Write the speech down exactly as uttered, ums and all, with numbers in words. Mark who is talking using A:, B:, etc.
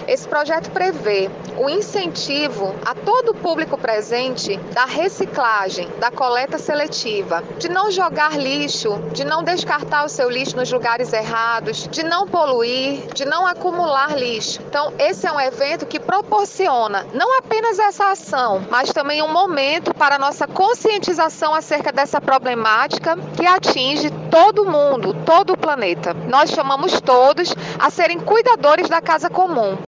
A: Esse projeto prevê o incentivo a todo o público presente da reciclagem, da coleta seletiva, de não jogar lixo, de não descartar o seu lixo nos lugares errados, de não poluir, de não acumular lixo. Então, esse é um evento que proporciona não apenas essa ação, mas também um momento para a nossa conscientização acerca dessa problemática que atinge todo mundo, todo o planeta. Nós chamamos todos a serem cuidadores da casa comum.